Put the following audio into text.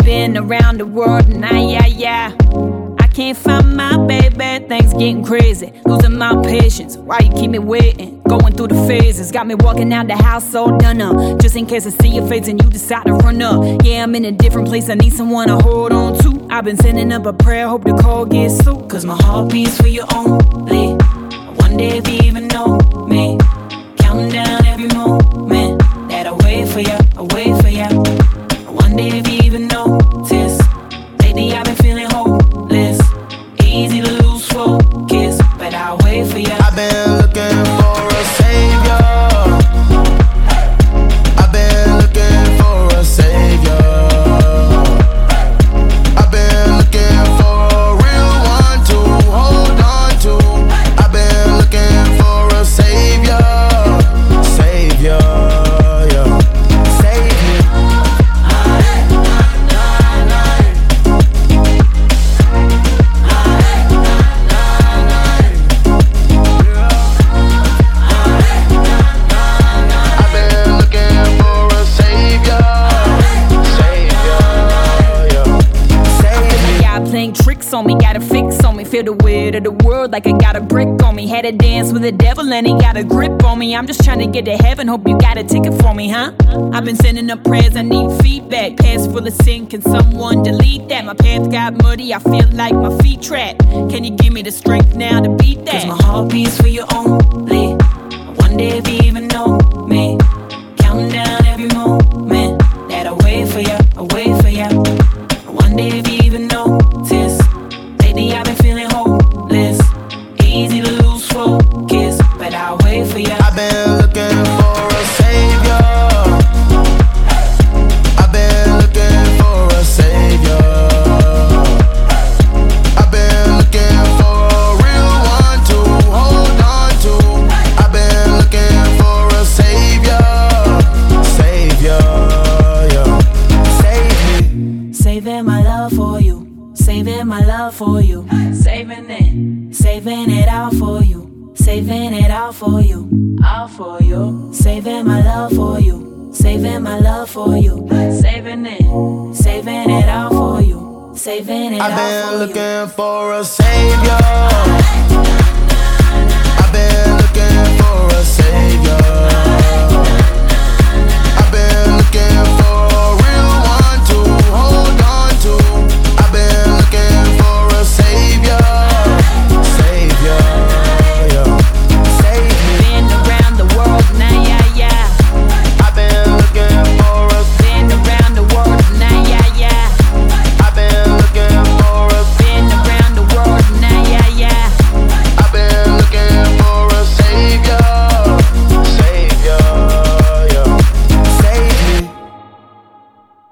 been around the world and I can't find my baby, things getting crazy. Losing my patience, why you keep me waiting? Going through the phases, got me walking out the house all done up. Just in case I see your face and you decide to run up. Yeah, I'm in a different place, I need someone to hold on to. I've been sending up a prayer, hope the call gets through. Cause my heart beats for you only. I wonder if you even know me. Counting down every moment that I wait for you, I wait for you. I wonder if you even notice. Lately I've been feeling hopeless. Easy to lose focus, but I'll wait for you. I've been looking for a savior. I've been looking for a savior. I've been looking for a real one to hold on to. I've been looking for a savior. Savior, yeah. Save me. I've been looking for a savior. Savior, yeah. Save me. Y'all playing tricks on me, got a fix on me. Feel the weight of the world like I got a brick on me. Had to dance with the devil and he got a grip on me. I'm just trying to get to heaven, hope you got a ticket for me, huh? I've been sending up prayers, I need feedback. Past full of sin, can someone delete that? My path got muddy, I feel like my feet trapped. Can you give me the strength now to beat that? Cause my heart beats for you only. I wonder if you even know me. Counting down every moment that I wait for you, I wait for you. I wonder if you even notice. Lately I've been feeling hopeless. Easy to lose focus, but I'll wait for you. I've been looking for a savior. I've been looking for a savior. I've been looking for a real one to hold on to. I've been looking for a savior. Savior, yeah. Save me. Saving my love for you, saving my love for you, saving it all for you, saving it all for you, all for you. Saving my love for you, saving my love for you, saving it all for you, saving it all for you. I've been looking for a savior.